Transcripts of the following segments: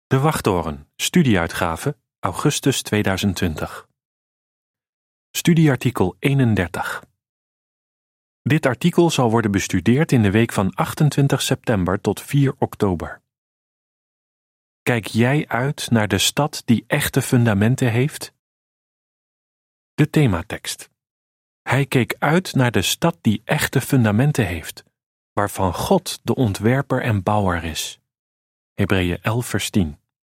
De Wachttoren, studieuitgave, augustus 2020. Studieartikel 31. Dit artikel zal worden bestudeerd in de week van 28 september tot 4 oktober. Kijk jij uit naar de stad die echte fundamenten heeft? De thematekst. Hij keek uit naar de stad die echte fundamenten heeft, waarvan God de ontwerper en bouwer is. Hebreeën 11 vers 10.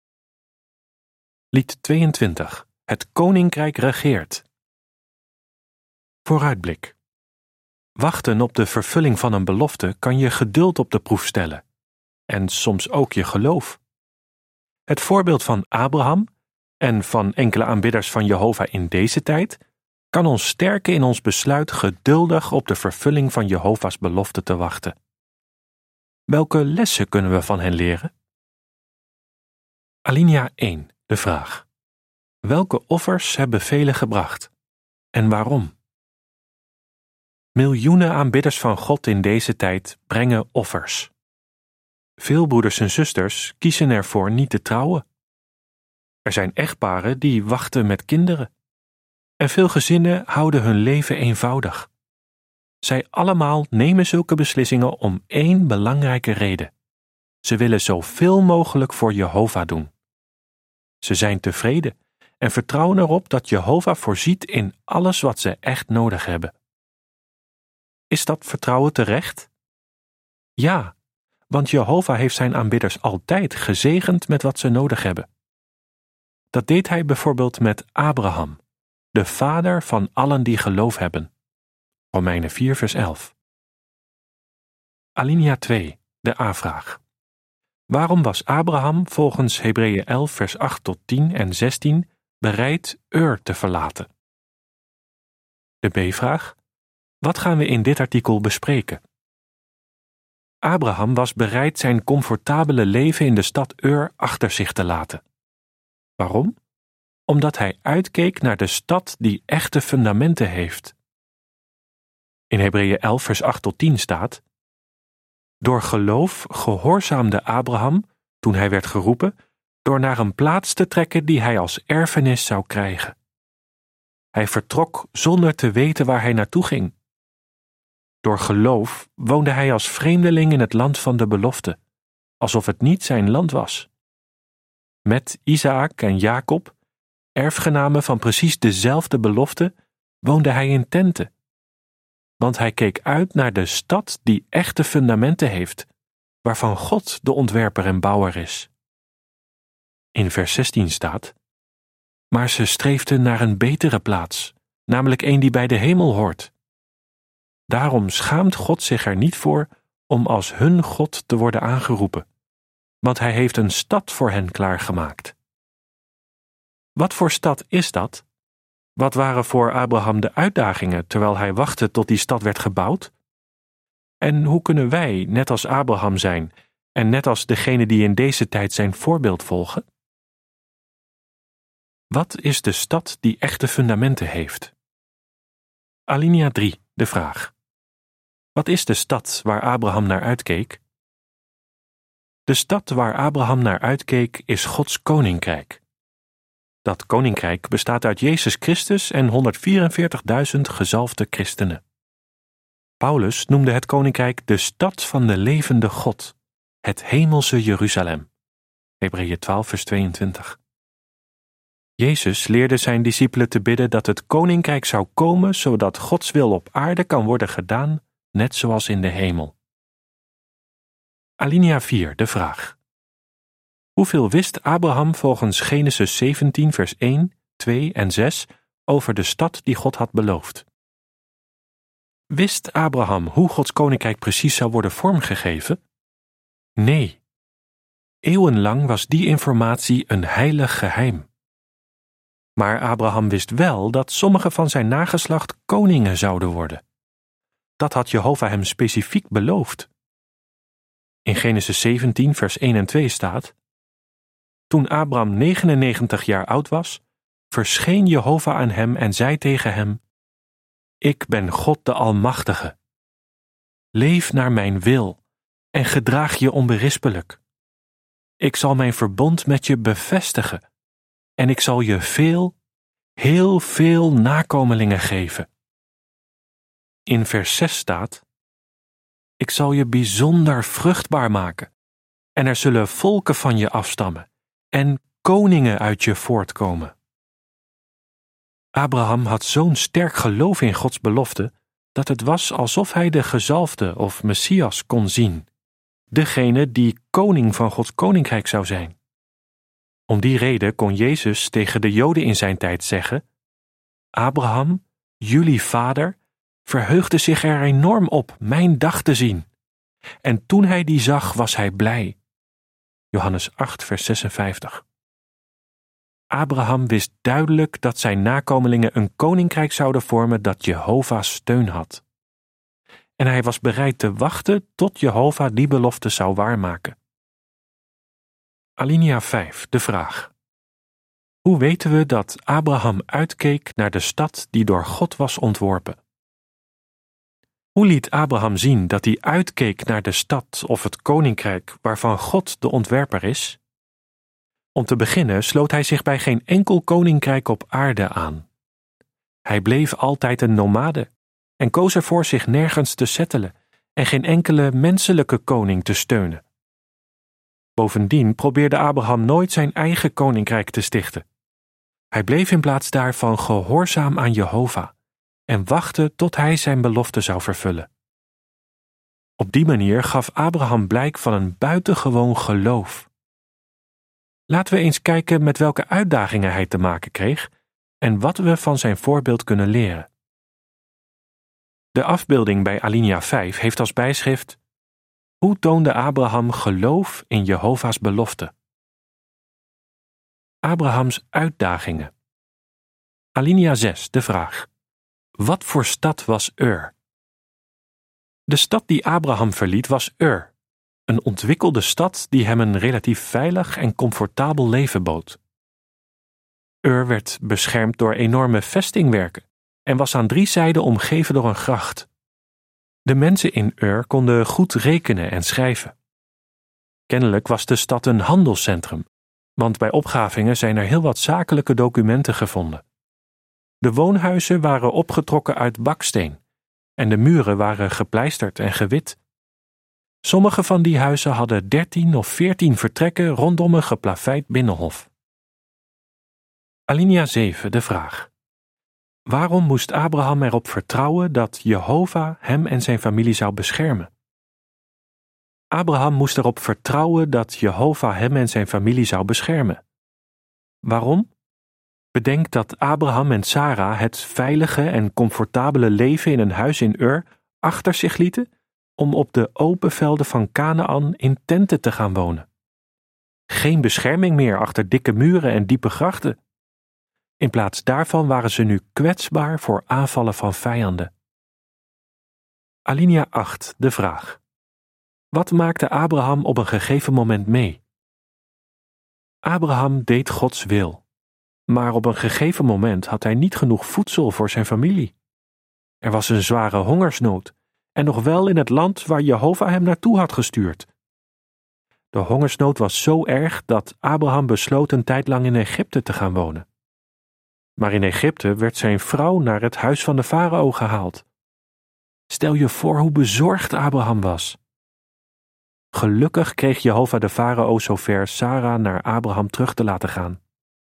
Lied 22. Het Koninkrijk regeert. Vooruitblik. Wachten op de vervulling van een belofte kan je geduld op de proef stellen. En soms ook je geloof. Het voorbeeld van Abraham en van enkele aanbidders van Jehovah in deze tijd kan ons sterken in ons besluit geduldig op de vervulling van Jehovah's belofte te wachten. Welke lessen kunnen we van hen leren? Alinea 1. De vraag. Welke offers hebben velen gebracht? En waarom? Miljoenen aanbidders van God in deze tijd brengen offers. Veel broeders en zusters kiezen ervoor niet te trouwen. Er zijn echtparen die wachten met kinderen. En veel gezinnen houden hun leven eenvoudig. Zij allemaal nemen zulke beslissingen om één belangrijke reden. Ze willen zoveel mogelijk voor Jehovah doen. Ze zijn tevreden en vertrouwen erop dat Jehovah voorziet in alles wat ze echt nodig hebben. Is dat vertrouwen terecht? Ja, want Jehovah heeft zijn aanbidders altijd gezegend met wat ze nodig hebben. Dat deed hij bijvoorbeeld met Abraham, de vader van allen die geloof hebben. Romeinen 4 vers 11. Alinea 2, de A-vraag. Waarom was Abraham volgens Hebreeën 11 vers 8 tot 10 en 16 bereid Ur te verlaten? De B-vraag. Wat gaan we in dit artikel bespreken? Abraham was bereid zijn comfortabele leven in de stad Ur achter zich te laten. Waarom? Omdat hij uitkeek naar de stad die echte fundamenten heeft. In Hebreeën 11 vers 8 tot 10 staat: Door geloof gehoorzaamde Abraham, toen hij werd geroepen, door naar een plaats te trekken die hij als erfenis zou krijgen. Hij vertrok zonder te weten waar hij naartoe ging. Door geloof woonde hij als vreemdeling in het land van de belofte, alsof het niet zijn land was. Met Isaak en Jacob, erfgenamen van precies dezelfde belofte, woonde hij in tenten. Want hij keek uit naar de stad die echte fundamenten heeft, waarvan God de ontwerper en bouwer is. In vers 16 staat: Maar ze streefden naar een betere plaats, namelijk een die bij de hemel hoort. Daarom schaamt God zich er niet voor om als hun God te worden aangeroepen, want hij heeft een stad voor hen klaargemaakt. Wat voor stad is dat? Wat waren voor Abraham de uitdagingen terwijl hij wachtte tot die stad werd gebouwd? En hoe kunnen wij net als Abraham zijn en net als degene die in deze tijd zijn voorbeeld volgen? Wat is de stad die echte fundamenten heeft? Alinea 3, de vraag. Wat is de stad waar Abraham naar uitkeek? De stad waar Abraham naar uitkeek is Gods koninkrijk. Dat koninkrijk bestaat uit Jezus Christus en 144.000 gezalfde christenen. Paulus noemde het koninkrijk de stad van de levende God, het hemelse Jeruzalem. Hebreeën 12 vers 22. Jezus leerde zijn discipelen te bidden dat het koninkrijk zou komen, zodat Gods wil op aarde kan worden gedaan, net zoals in de hemel. Alinea 4, de vraag. Hoeveel wist Abraham volgens Genesis 17 vers 1, 2 en 6 over de stad die God had beloofd? Wist Abraham hoe Gods koninkrijk precies zou worden vormgegeven? Nee. Eeuwenlang was die informatie een heilig geheim. Maar Abraham wist wel dat sommige van zijn nageslacht koningen zouden worden. Dat had Jehovah hem specifiek beloofd. In Genesis 17 vers 1 en 2 staat: Toen Abraham 99 jaar oud was, verscheen Jehovah aan hem en zei tegen hem: Ik ben God de Almachtige. Leef naar mijn wil en gedraag je onberispelijk. ik zal mijn verbond met je bevestigen en ik zal je heel veel nakomelingen geven. In vers 6 staat: ik zal je bijzonder vruchtbaar maken en er zullen volken van je afstammen en koningen uit je voortkomen. Abraham had zo'n sterk geloof in Gods belofte dat het was alsof hij de gezalfde of Messias kon zien, degene die koning van Gods koninkrijk zou zijn. Om die reden kon Jezus tegen de Joden in zijn tijd zeggen: Abraham, jullie vader, verheugde zich er enorm op mijn dag te zien. En toen hij die zag, was hij blij. Johannes 8, vers 56. Abraham wist duidelijk dat zijn nakomelingen een koninkrijk zouden vormen dat Jehovah steun had. En hij was bereid te wachten tot Jehovah die belofte zou waarmaken. Alinea 5, de vraag. Hoe weten we dat Abraham uitkeek naar de stad die door God was ontworpen? Hoe liet Abraham zien dat hij uitkeek naar de stad of het koninkrijk waarvan God de ontwerper is? Om te beginnen sloot hij zich bij geen enkel koninkrijk op aarde aan. Hij bleef altijd een nomade en koos ervoor zich nergens te settelen en geen enkele menselijke koning te steunen. Bovendien probeerde Abraham nooit zijn eigen koninkrijk te stichten. Hij bleef in plaats daarvan gehoorzaam aan Jehovah en wachtte tot hij zijn belofte zou vervullen. Op die manier gaf Abraham blijk van een buitengewoon geloof. Laten we eens kijken met welke uitdagingen hij te maken kreeg en wat we van zijn voorbeeld kunnen leren. De afbeelding bij Alinea 5 heeft als bijschrift: hoe toonde Abraham geloof in Jehovah's belofte? Abrahams uitdagingen. Alinea 6, de vraag: wat voor stad was Ur? De stad die Abraham verliet was Ur, een ontwikkelde stad die hem een relatief veilig en comfortabel leven bood. Ur werd beschermd door enorme vestingwerken en was aan 3 zijden omgeven door een gracht. De mensen in Ur konden goed rekenen en schrijven. Kennelijk was de stad een handelscentrum, want bij opgravingen zijn er heel wat zakelijke documenten gevonden. De woonhuizen waren opgetrokken uit baksteen en de muren waren gepleisterd en gewit. Sommige van die huizen hadden 13 of 14 vertrekken rondom een geplaveid binnenhof. Alinea 7, de vraag: waarom moest Abraham erop vertrouwen dat Jehovah hem en zijn familie zou beschermen? Abraham moest erop vertrouwen dat Jehovah hem en zijn familie zou beschermen. Waarom? Bedenk dat Abraham en Sara het veilige en comfortabele leven in een huis in Ur achter zich lieten om op de open velden van Kanaan in tenten te gaan wonen. Geen bescherming meer achter dikke muren en diepe grachten. In plaats daarvan waren ze nu kwetsbaar voor aanvallen van vijanden. Alinea 8, de vraag: wat maakte Abraham op een gegeven moment mee? Abraham deed Gods wil, maar op een gegeven moment had hij niet genoeg voedsel voor zijn familie. Er was een zware hongersnood en nog wel in het land waar Jehovah hem naartoe had gestuurd. De hongersnood was zo erg dat Abraham besloot een tijd lang in Egypte te gaan wonen. Maar in Egypte werd zijn vrouw naar het huis van de farao gehaald. Stel je voor hoe bezorgd Abraham was. Gelukkig kreeg Jehovah de farao zover Sara naar Abraham terug te laten gaan.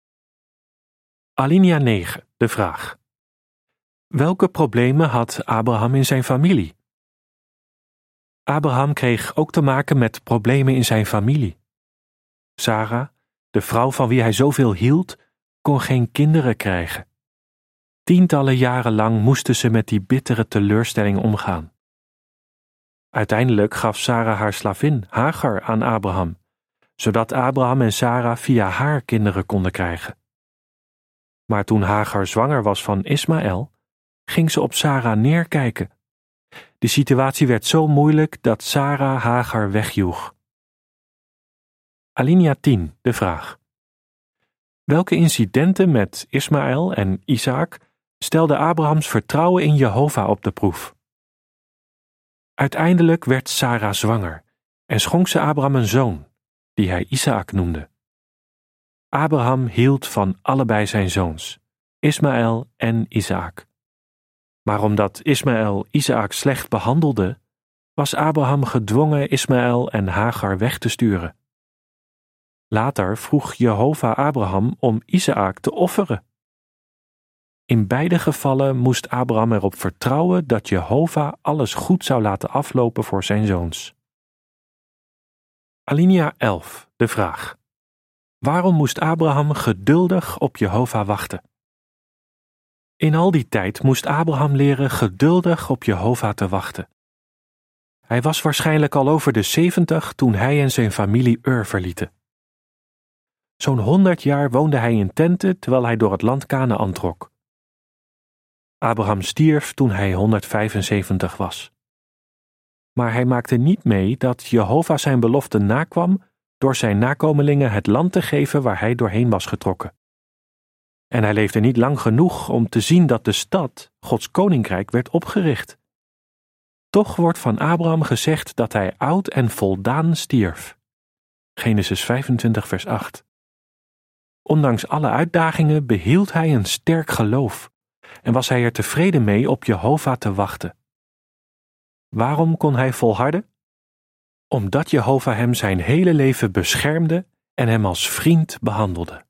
Alinea 9, de vraag: welke problemen had Abraham in zijn familie? Abraham kreeg ook te maken met problemen in zijn familie. Sara, de vrouw van wie hij zoveel hield, kon geen kinderen krijgen. Tientallen jaren lang moesten ze met die bittere teleurstelling omgaan. Uiteindelijk gaf Sara haar slavin Hagar aan Abraham, zodat Abraham en Sara via haar kinderen konden krijgen. Maar toen Hagar zwanger was van Ismaël, ging ze op Sara neerkijken. De situatie werd zo moeilijk dat Sara Hagar wegjoeg. Alinea 10, de vraag: welke incidenten met Ismaël en Isaac stelden Abrahams vertrouwen in Jehovah op de proef? Uiteindelijk werd Sara zwanger en schonk ze Abraham een zoon, die hij Isaak noemde. Abraham hield van allebei zijn zoons, Ismaël en Isaak. Maar omdat Ismaël Isaak slecht behandelde, was Abraham gedwongen Ismaël en Hagar weg te sturen. Later vroeg Jehovah Abraham om Isaak te offeren. In beide gevallen moest Abraham erop vertrouwen dat Jehovah alles goed zou laten aflopen voor zijn zoons. Alinea 11, de vraag. Waarom moest Abraham geduldig op Jehovah wachten? In al die tijd moest Abraham leren geduldig op Jehovah te wachten. Hij was waarschijnlijk al over de 70 toen hij en zijn familie Ur verlieten. Zo'n 100 jaar woonde hij in tenten terwijl hij door het land Kanaan trok. Abraham stierf toen hij 175 was. Maar hij maakte niet mee dat Jehovah zijn belofte nakwam door zijn nakomelingen het land te geven waar hij doorheen was getrokken. En hij leefde niet lang genoeg om te zien dat de stad, Gods koninkrijk, werd opgericht. Toch wordt van Abraham gezegd dat hij oud en voldaan stierf. Genesis 25 vers 8. Ondanks alle uitdagingen behield hij een sterk geloof en was hij er tevreden mee op Jehovah te wachten. Waarom kon hij volharden? Omdat Jehovah hem zijn hele leven beschermde en hem als vriend behandelde.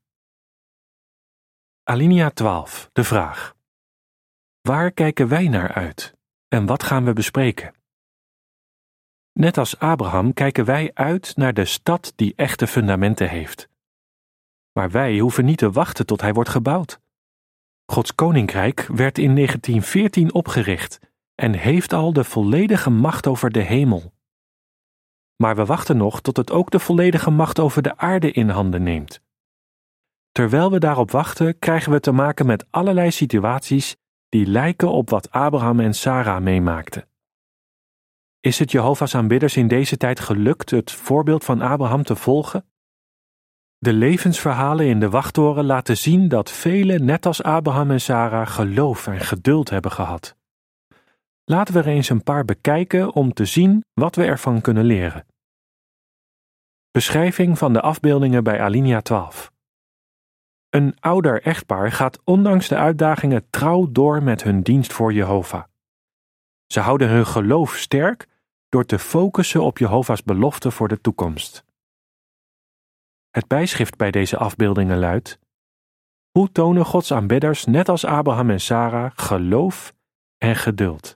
Alinea 12, de vraag. Waar kijken wij naar uit en wat gaan we bespreken? Net als Abraham kijken wij uit naar de stad die echte fundamenten heeft. Maar wij hoeven niet te wachten tot hij wordt gebouwd. Gods koninkrijk werd in 1914 opgericht en heeft al de volledige macht over de hemel. Maar we wachten nog tot het ook de volledige macht over de aarde in handen neemt. Terwijl we daarop wachten, krijgen we te maken met allerlei situaties die lijken op wat Abraham en Sara meemaakten. Is het Jehovah's aanbidders in deze tijd gelukt het voorbeeld van Abraham te volgen? De levensverhalen in de wachttoren laten zien dat velen, net als Abraham en Sara, geloof en geduld hebben gehad. Laten we er eens een paar bekijken om te zien wat we ervan kunnen leren. Beschrijving van de afbeeldingen bij Alinea 12. Een ouder echtpaar gaat ondanks de uitdagingen trouw door met hun dienst voor Jehovah. Ze houden hun geloof sterk door te focussen op Jehovah's belofte voor de toekomst. Het bijschrift bij deze afbeeldingen luidt: hoe tonen Gods aanbidders, net als Abraham en Sara, geloof en geduld?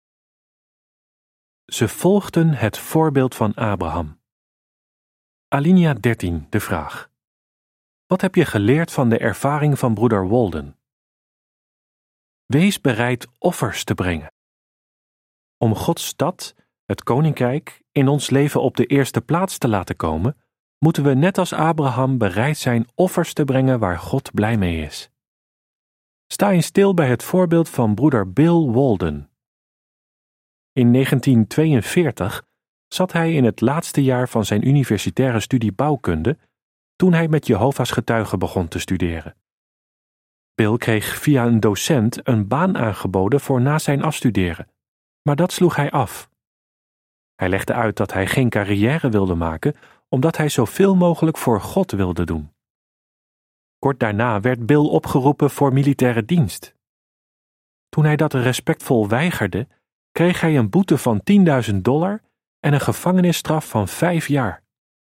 Ze volgden het voorbeeld van Abraham. Alinea 13, de vraag. Wat heb je geleerd van de ervaring van broeder Walden? Wees bereid offers te brengen. Om Gods stad, het koninkrijk, in ons leven op de eerste plaats te laten komen, moeten we net als Abraham bereid zijn offers te brengen waar God blij mee is. Sta eens stil bij het voorbeeld van broeder Bill Walden. In 1942 zat hij in het laatste jaar van zijn universitaire studie bouwkunde toen hij met Jehovah's getuigen begon te studeren. Bill kreeg via een docent een baan aangeboden voor na zijn afstuderen, maar dat sloeg hij af. Hij legde uit dat hij geen carrière wilde maken, omdat hij zoveel mogelijk voor God wilde doen. Kort daarna werd Bill opgeroepen voor militaire dienst. Toen hij dat respectvol weigerde, kreeg hij een boete van $10.000 en een gevangenisstraf van 5 jaar.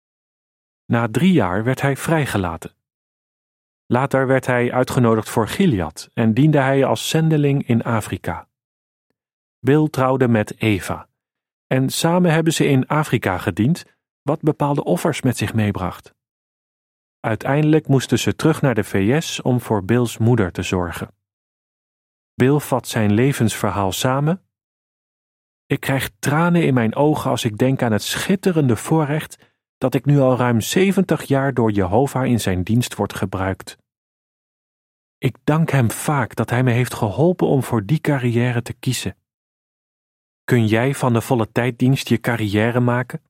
Na 3 jaar werd hij vrijgelaten. Later werd hij uitgenodigd voor Gilead en diende hij als zendeling in Afrika. Bill trouwde met Eva en samen hebben ze in Afrika gediend, wat bepaalde offers met zich meebracht. Uiteindelijk moesten ze terug naar de VS om voor Bills moeder te zorgen. Bill vat zijn levensverhaal samen. Ik krijg tranen in mijn ogen als ik denk aan het schitterende voorrecht dat ik nu al ruim 70 jaar door Jehovah in zijn dienst wordt gebruikt. Ik dank hem vaak dat hij me heeft geholpen om voor die carrière te kiezen. Kun jij van de volle tijddienst je carrière maken?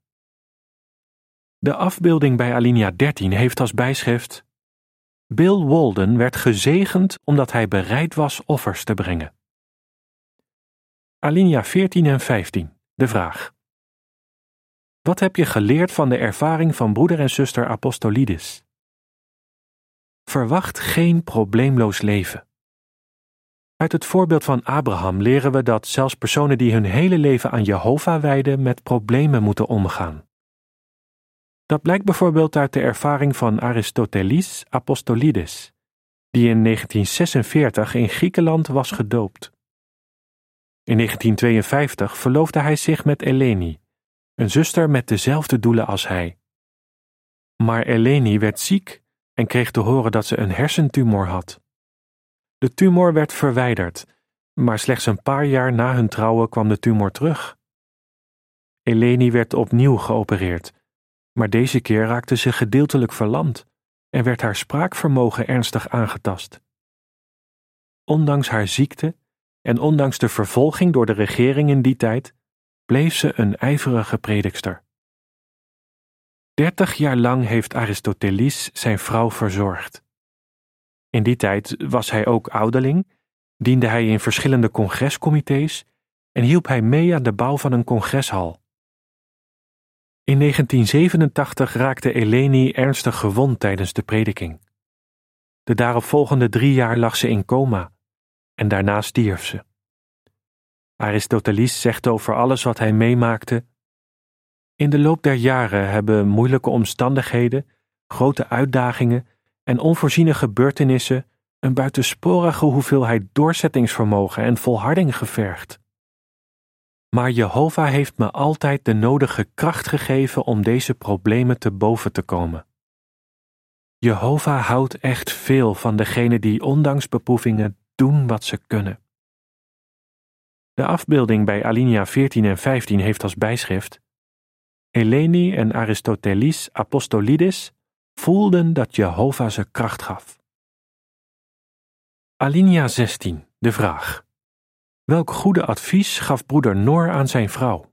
De afbeelding bij Alinea 13 heeft als bijschrift: Bill Walden werd gezegend omdat hij bereid was offers te brengen. Alinea 14 en 15, de vraag. Wat heb je geleerd van de ervaring van broeder en zuster Apostolides? Verwacht geen probleemloos leven. Uit het voorbeeld van Abraham leren we dat zelfs personen die hun hele leven aan Jehovah wijden met problemen moeten omgaan. Dat blijkt bijvoorbeeld uit de ervaring van Aristoteles Apostolides, die in 1946 in Griekenland was gedoopt. In 1952 verloofde hij zich met Eleni, een zuster met dezelfde doelen als hij. Maar Eleni werd ziek en kreeg te horen dat ze een hersentumor had. De tumor werd verwijderd, maar slechts een paar jaar na hun trouwen kwam de tumor terug. Eleni werd opnieuw geopereerd, maar deze keer raakte ze gedeeltelijk verlamd en werd haar spraakvermogen ernstig aangetast. Ondanks haar ziekte en ondanks de vervolging door de regering in die tijd, bleef ze een ijverige predikster. 30 jaar lang heeft Aristoteles zijn vrouw verzorgd. In die tijd was hij ook ouderling, diende hij in verschillende congrescomité's en hielp hij mee aan de bouw van een congreshal. In 1987 raakte Eleni ernstig gewond tijdens de prediking. De daaropvolgende 3 jaar lag ze in coma en daarna stierf ze. Aristoteles zegt over alles wat hij meemaakte: in de loop der jaren hebben moeilijke omstandigheden, grote uitdagingen en onvoorziene gebeurtenissen een buitensporige hoeveelheid doorzettingsvermogen en volharding gevergd. Maar Jehovah heeft me altijd de nodige kracht gegeven om deze problemen te boven te komen. Jehovah houdt echt veel van degenen die ondanks beproevingen doen wat ze kunnen. De afbeelding bij alinea 14 en 15 heeft als bijschrift: Eleni en Aristoteles Apostolides voelden dat Jehovah ze kracht gaf. Alinea 16, de vraag: welk goede advies gaf broeder Noor aan zijn vrouw?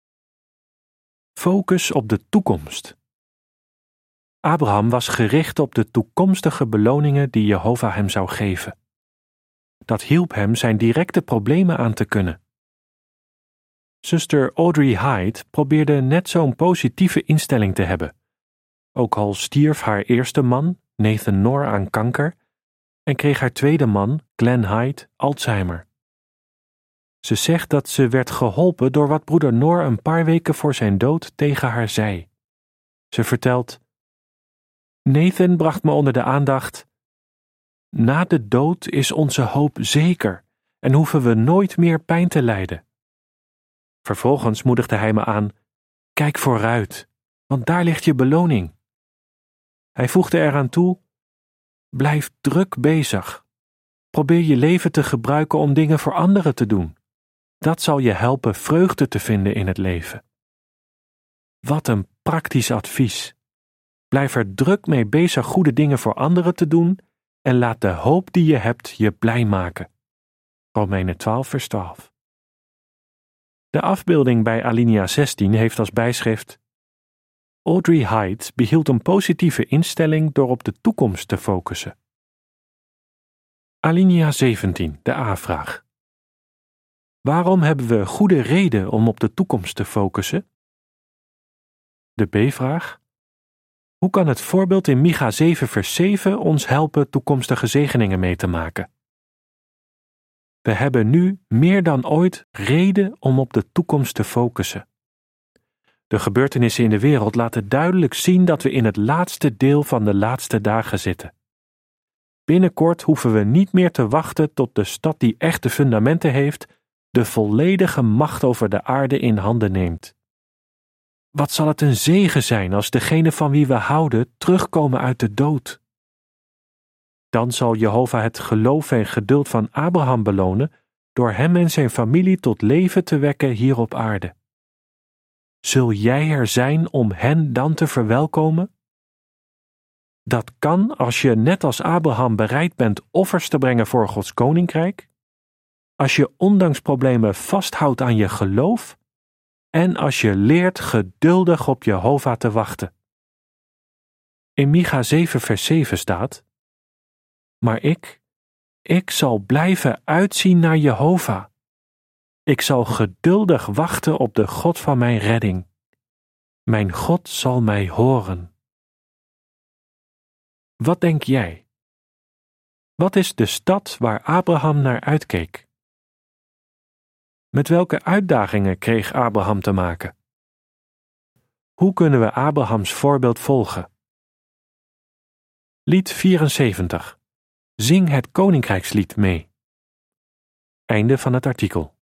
Focus op de toekomst. Abraham was gericht op de toekomstige beloningen die Jehovah hem zou geven. Dat hielp hem zijn directe problemen aan te kunnen. Zuster Audrey Hyde probeerde net zo'n positieve instelling te hebben, ook al stierf haar eerste man, Nathan Noor, aan kanker en kreeg haar tweede man, Glenn Hyde, Alzheimer. Ze zegt dat ze werd geholpen door wat broeder Noor een paar weken voor zijn dood tegen haar zei. Ze vertelt: Nathan bracht me onder de aandacht: na de dood is onze hoop zeker en hoeven we nooit meer pijn te lijden. Vervolgens moedigde hij me aan: kijk vooruit, want daar ligt je beloning. Hij voegde eraan toe: blijf druk bezig. Probeer je leven te gebruiken om dingen voor anderen te doen. Dat zal je helpen vreugde te vinden in het leven. Wat een praktisch advies. Blijf er druk mee bezig goede dingen voor anderen te doen en laat de hoop die je hebt je blij maken. Romeinen 12 vers 12. De afbeelding bij alinea 16 heeft als bijschrift: Audrey Hyde behield een positieve instelling door op de toekomst te focussen. Alinea 17, de A-vraag. Waarom hebben we goede reden om op de toekomst te focussen? De B-vraag. Hoe kan het voorbeeld in Micha 7 vers 7 ons helpen toekomstige zegeningen mee te maken? We hebben nu meer dan ooit reden om op de toekomst te focussen. De gebeurtenissen in de wereld laten duidelijk zien dat we in het laatste deel van de laatste dagen zitten. Binnenkort hoeven we niet meer te wachten tot de stad die echte fundamenten heeft, de volledige macht over de aarde in handen neemt. Wat zal het een zegen zijn als degenen van wie we houden terugkomen uit de dood? Dan zal Jehovah het geloof en geduld van Abraham belonen door hem en zijn familie tot leven te wekken hier op aarde. Zul jij er zijn om hen dan te verwelkomen? Dat kan als je net als Abraham bereid bent offers te brengen voor Gods koninkrijk, als je ondanks problemen vasthoudt aan je geloof en als je leert geduldig op Jehovah te wachten. In Micha 7 vers 7 staat: maar ik zal blijven uitzien naar Jehovah. Ik zal geduldig wachten op de God van mijn redding. Mijn God zal mij horen. Wat denk jij? Wat is de stad waar Abraham naar uitkeek? Met welke uitdagingen kreeg Abraham te maken? Hoe kunnen we Abrahams voorbeeld volgen? Lied 74. Zing het Koninkrijkslied mee. Einde van het artikel.